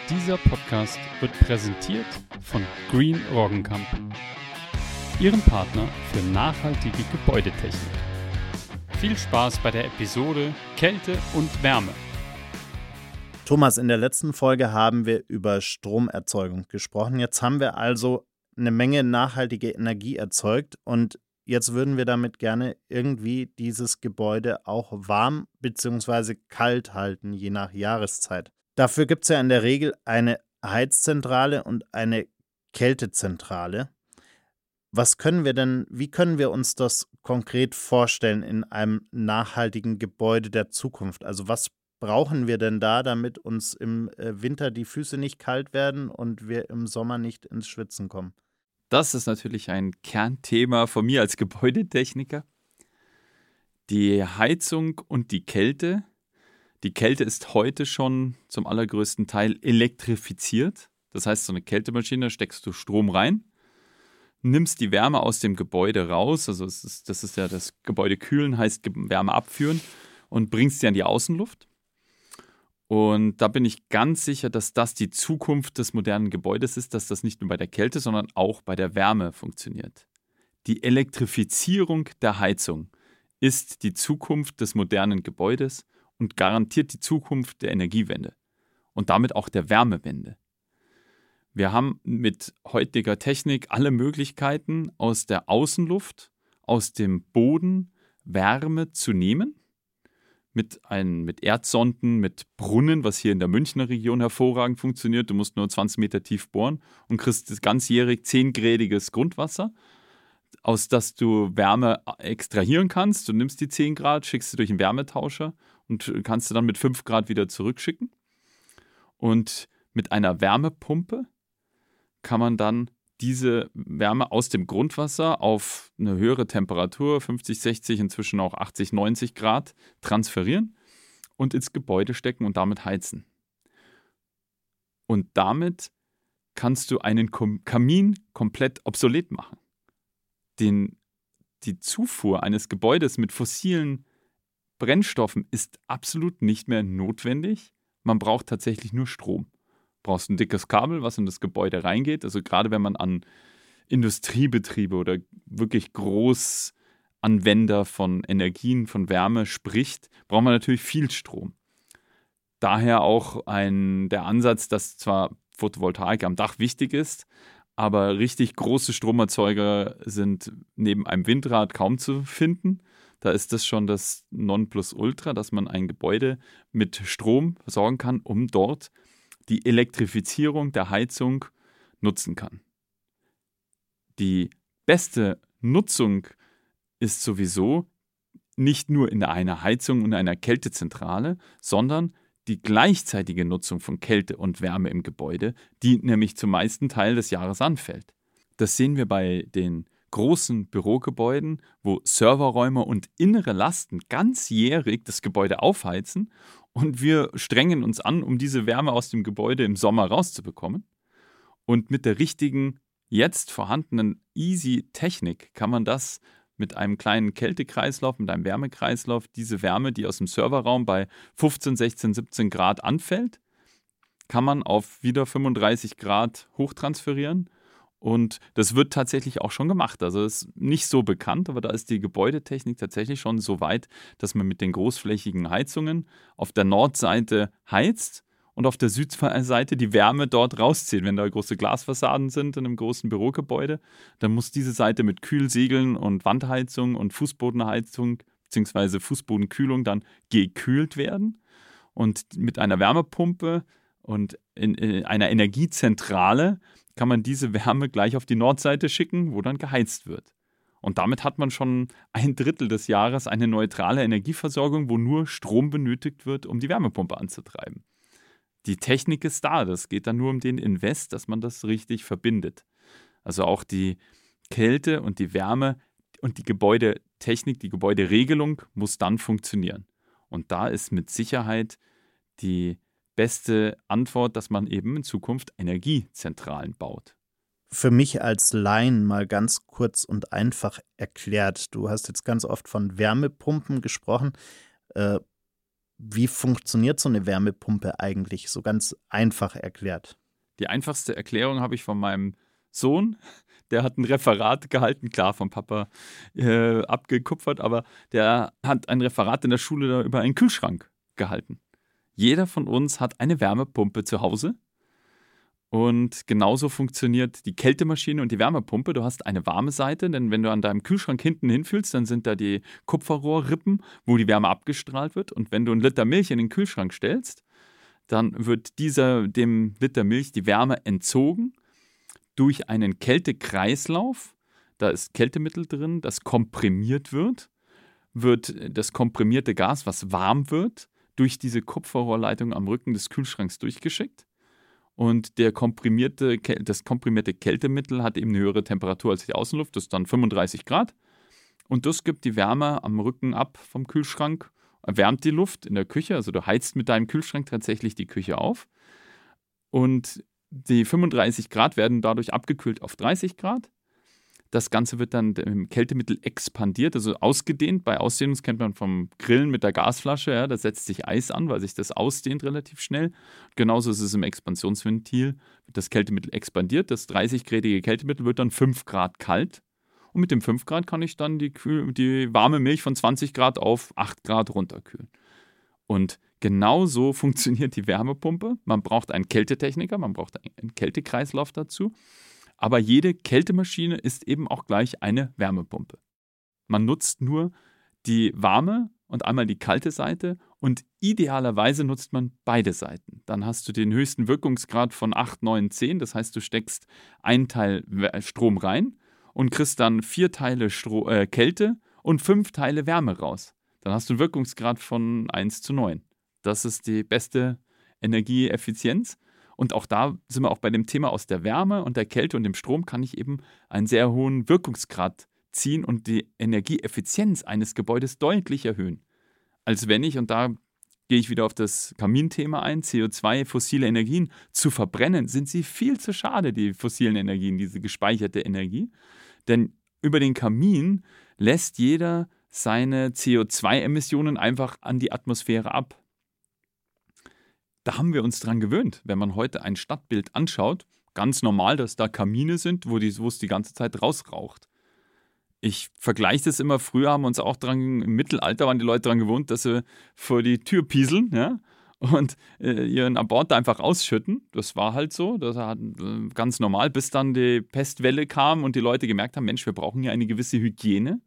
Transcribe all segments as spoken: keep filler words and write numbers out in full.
Dieser Podcast wird präsentiert von Green Roggenkamp, Ihrem Partner für nachhaltige Gebäudetechnik. Viel Spaß bei der Episode Kälte und Wärme. Thomas, in der letzten Folge haben wir über Stromerzeugung gesprochen. Jetzt haben wir also eine Menge nachhaltige Energie erzeugt und jetzt würden wir damit gerne irgendwie dieses Gebäude auch warm bzw. kalt halten, je nach Jahreszeit. Dafür gibt es ja in der Regel eine Heizzentrale und eine Kältezentrale. Was können wir denn, wie können wir uns das konkret vorstellen in einem nachhaltigen Gebäude der Zukunft? Also was brauchen wir denn da, damit uns im Winter die Füße nicht kalt werden und wir im Sommer nicht ins Schwitzen kommen? Das ist natürlich ein Kernthema von mir als Gebäudetechniker. Die Heizung und die Kälte. Die Kälte ist heute schon zum allergrößten Teil elektrifiziert. Das heißt, so eine Kältemaschine steckst du Strom rein, nimmst die Wärme aus dem Gebäude raus, also es ist, das ist ja das Gebäude kühlen, heißt Wärme abführen und bringst sie an die Außenluft. Und da bin ich ganz sicher, dass das die Zukunft des modernen Gebäudes ist, dass das nicht nur bei der Kälte, sondern auch bei der Wärme funktioniert. Die Elektrifizierung der Heizung ist die Zukunft des modernen Gebäudes und garantiert die Zukunft der Energiewende und damit auch der Wärmewende. Wir haben mit heutiger Technik alle Möglichkeiten, aus der Außenluft, aus dem Boden Wärme zu nehmen. Mit, ein, mit Erdsonden, mit Brunnen, was hier in der Münchner Region hervorragend funktioniert. Du musst nur zwanzig Meter tief bohren und kriegst das ganzjährig zehn-gradiges Grundwasser, aus das du Wärme extrahieren kannst. Du nimmst die zehn Grad, schickst sie durch einen Wärmetauscher und kannst du dann mit fünf Grad wieder zurückschicken. Und mit einer Wärmepumpe kann man dann diese Wärme aus dem Grundwasser auf eine höhere Temperatur, fünfzig, sechzig, inzwischen auch achtzig, neunzig Grad, transferieren und ins Gebäude stecken und damit heizen. Und damit kannst du einen Kamin komplett obsolet machen. Den, die Zufuhr eines Gebäudes mit fossilen Brennstoffen ist absolut nicht mehr notwendig. Man braucht tatsächlich nur Strom. Du brauchst ein dickes Kabel, was in das Gebäude reingeht. Also gerade wenn man an Industriebetriebe oder wirklich Großanwender von Energien, von Wärme spricht, braucht man natürlich viel Strom. Daher auch ein, der Ansatz, dass zwar Photovoltaik am Dach wichtig ist, aber richtig große Stromerzeuger sind neben einem Windrad kaum zu finden. Da ist das schon das Nonplusultra, dass man ein Gebäude mit Strom versorgen kann, um dort die Elektrifizierung der Heizung nutzen kann. Die beste Nutzung ist sowieso nicht nur in einer Heizung und einer Kältezentrale, sondern die gleichzeitige Nutzung von Kälte und Wärme im Gebäude, die nämlich zum meisten Teil des Jahres anfällt. Das sehen wir bei den großen Bürogebäuden, wo Serverräume und innere Lasten ganzjährig das Gebäude aufheizen und wir strengen uns an, um diese Wärme aus dem Gebäude im Sommer rauszubekommen. Und mit der richtigen, jetzt vorhandenen Easy-Technik kann man das mit einem kleinen Kältekreislauf, mit einem Wärmekreislauf, diese Wärme, die aus dem Serverraum bei fünfzehn, sechzehn, siebzehn Grad anfällt, kann man auf wieder fünfunddreißig Grad hochtransferieren. Und das wird tatsächlich auch schon gemacht. Also es ist nicht so bekannt, aber da ist die Gebäudetechnik tatsächlich schon so weit, dass man mit den großflächigen Heizungen auf der Nordseite heizt und auf der Südseite die Wärme dort rauszieht. Wenn da große Glasfassaden sind in einem großen Bürogebäude, dann muss diese Seite mit Kühlsegeln und Wandheizung und Fußbodenheizung bzw. Fußbodenkühlung dann gekühlt werden. Und mit einer Wärmepumpe und in, in einer Energiezentrale kann man diese Wärme gleich auf die Nordseite schicken, wo dann geheizt wird. Und damit hat man schon ein Drittel des Jahres eine neutrale Energieversorgung, wo nur Strom benötigt wird, um die Wärmepumpe anzutreiben. Die Technik ist da, das geht dann nur um den Invest, dass man das richtig verbindet. Also auch die Kälte und die Wärme und die Gebäudetechnik, die Gebäuderegelung muss dann funktionieren. Und da ist mit Sicherheit die beste Antwort, dass man eben in Zukunft Energiezentralen baut. Für mich als Laien mal ganz kurz und einfach erklärt. Du hast jetzt ganz oft von Wärmepumpen gesprochen. Äh, Wie funktioniert so eine Wärmepumpe eigentlich, so ganz einfach erklärt? Die einfachste Erklärung habe ich von meinem Sohn. Der hat ein Referat gehalten, klar vom Papa äh, abgekupfert, aber der hat ein Referat in der Schule da über einen Kühlschrank gehalten. Jeder von uns hat eine Wärmepumpe zu Hause und genauso funktioniert die Kältemaschine und die Wärmepumpe. Du hast eine warme Seite, denn wenn du an deinem Kühlschrank hinten hinfühlst, dann sind da die Kupferrohrrippen, wo die Wärme abgestrahlt wird, und wenn du einen Liter Milch in den Kühlschrank stellst, dann wird dieser, dem Liter Milch die Wärme entzogen durch einen Kältekreislauf. Da ist Kältemittel drin, das komprimiert wird, wird das komprimierte Gas, was warm wird, durch diese Kupferrohrleitung am Rücken des Kühlschranks durchgeschickt. Und der komprimierte, das komprimierte Kältemittel hat eben eine höhere Temperatur als die Außenluft, das ist dann fünfunddreißig Grad. Und das gibt die Wärme am Rücken ab vom Kühlschrank, erwärmt die Luft in der Küche, also du heizt mit deinem Kühlschrank tatsächlich die Küche auf. Und die fünfunddreißig Grad werden dadurch abgekühlt auf dreißig Grad. Das Ganze wird dann im Kältemittel expandiert, also ausgedehnt. Bei Ausdehnung, das kennt man vom Grillen mit der Gasflasche, ja, da setzt sich Eis an, weil sich das ausdehnt relativ schnell. Genauso ist es im Expansionsventil. Das Kältemittel expandiert, das dreißig-gradige Kältemittel wird dann fünf Grad kalt. Und mit dem fünf Grad kann ich dann die, die warme Milch von zwanzig Grad auf acht Grad runterkühlen. Und genau so funktioniert die Wärmepumpe. Man braucht einen Kältetechniker, man braucht einen Kältekreislauf dazu. Aber jede Kältemaschine ist eben auch gleich eine Wärmepumpe. Man nutzt nur die warme und einmal die kalte Seite und idealerweise nutzt man beide Seiten. Dann hast du den höchsten Wirkungsgrad von acht, neun, zehn. Das heißt, du steckst einen Teil Strom rein und kriegst dann vier Teile Stro- äh, Kälte und fünf Teile Wärme raus. Dann hast du einen Wirkungsgrad von eins zu neun. Das ist die beste Energieeffizienz. Und auch da sind wir auch bei dem Thema aus der Wärme und der Kälte und dem Strom kann ich eben einen sehr hohen Wirkungsgrad ziehen und die Energieeffizienz eines Gebäudes deutlich erhöhen. Als wenn ich, und da gehe ich wieder auf das Kaminthema ein, C O zwei, fossile Energien zu verbrennen, sind sie viel zu schade, die fossilen Energien, diese gespeicherte Energie. Denn über den Kamin lässt jeder seine C O zwei Emissionen einfach an die Atmosphäre ab. Da haben wir uns dran gewöhnt, wenn man heute ein Stadtbild anschaut, ganz normal, dass da Kamine sind, wo, die, wo es die ganze Zeit rausraucht. Ich vergleiche das immer, früher haben wir uns auch dran, im Mittelalter waren die Leute dran gewohnt, dass sie vor die Tür pieseln, ja, und äh, ihren Abort da einfach ausschütten. Das war halt so, das war äh, ganz normal, bis dann die Pestwelle kam und die Leute gemerkt haben, Mensch, wir brauchen ja eine gewisse Hygiene.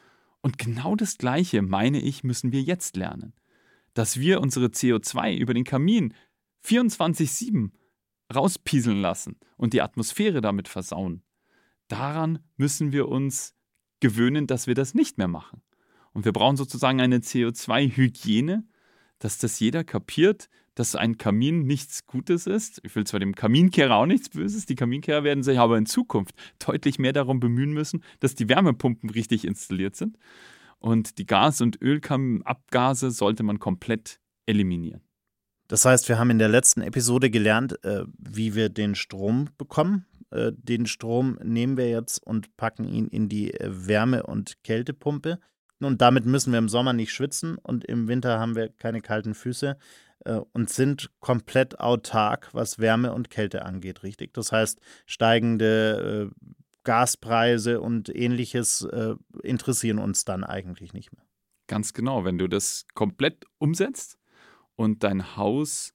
Und genau das Gleiche, meine ich, müssen wir jetzt lernen. Dass wir unsere C O zwei über den Kamin vierundzwanzig sieben rauspieseln lassen und die Atmosphäre damit versauen. Daran müssen wir uns gewöhnen, dass wir das nicht mehr machen. Und wir brauchen sozusagen eine C O zwei Hygiene, dass das jeder kapiert, dass ein Kamin nichts Gutes ist. Ich will zwar dem Kaminkehrer auch nichts Böses, die Kaminkehrer werden sich aber in Zukunft deutlich mehr darum bemühen müssen, dass die Wärmepumpen richtig installiert sind. Und die Gas- und Ölabgase sollte man komplett eliminieren. Das heißt, wir haben in der letzten Episode gelernt, äh, wie wir den Strom bekommen. Äh, den Strom nehmen wir jetzt und packen ihn in die Wärme- und Kältepumpe. Und damit müssen wir im Sommer nicht schwitzen und im Winter haben wir keine kalten Füße äh, und sind komplett autark, was Wärme und Kälte angeht, richtig? Das heißt, steigende äh, Gaspreise und Ähnliches äh, interessieren uns dann eigentlich nicht mehr. Ganz genau, wenn du das komplett umsetzt und dein Haus,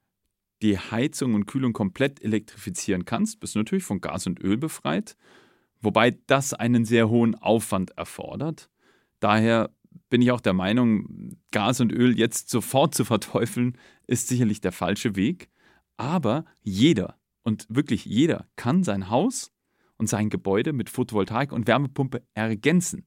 die Heizung und Kühlung komplett elektrifizieren kannst, bist du natürlich von Gas und Öl befreit, wobei das einen sehr hohen Aufwand erfordert. Daher bin ich auch der Meinung, Gas und Öl jetzt sofort zu verteufeln, ist sicherlich der falsche Weg. Aber jeder, und wirklich jeder, kann sein Haus und sein Gebäude mit Photovoltaik und Wärmepumpe ergänzen.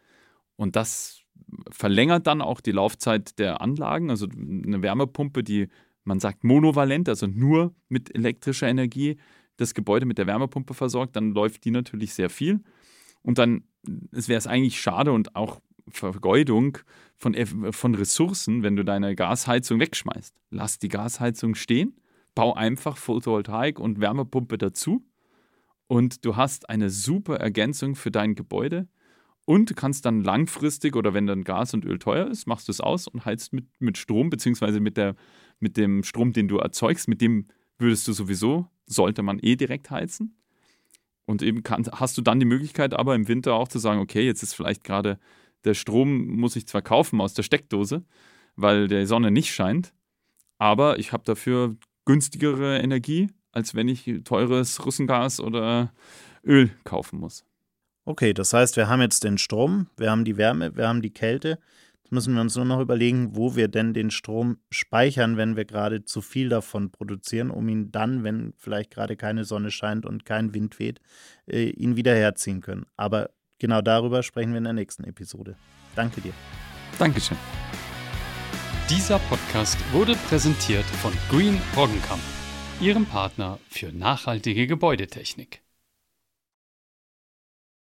Und das verlängert dann auch die Laufzeit der Anlagen. Also eine Wärmepumpe, die man sagt monovalent, also nur mit elektrischer Energie das Gebäude mit der Wärmepumpe versorgt, dann läuft die natürlich sehr viel. Und dann wäre es eigentlich schade und auch Vergeudung von, von Ressourcen, wenn du deine Gasheizung wegschmeißt. Lass die Gasheizung stehen, bau einfach Photovoltaik und Wärmepumpe dazu und du hast eine super Ergänzung für dein Gebäude Und du kannst dann langfristig oder wenn dann Gas und Öl teuer ist, machst du es aus und heizt mit, mit Strom, beziehungsweise mit, der, mit dem Strom, den du erzeugst, mit dem würdest du sowieso, sollte man eh direkt heizen. Und eben kann, hast du dann die Möglichkeit aber im Winter auch zu sagen, okay, jetzt ist vielleicht gerade der Strom, muss ich zwar kaufen aus der Steckdose, weil die Sonne nicht scheint, aber ich habe dafür günstigere Energie, als wenn ich teures Russengas oder Öl kaufen muss. Okay, das heißt, wir haben jetzt den Strom, wir haben die Wärme, wir haben die Kälte. Jetzt müssen wir uns nur noch überlegen, wo wir denn den Strom speichern, wenn wir gerade zu viel davon produzieren, um ihn dann, wenn vielleicht gerade keine Sonne scheint und kein Wind weht, äh, ihn wieder herziehen können. Aber genau darüber sprechen wir in der nächsten Episode. Danke dir. Dankeschön. Dieser Podcast wurde präsentiert von Green Roggenkamp, Ihrem Partner für nachhaltige Gebäudetechnik.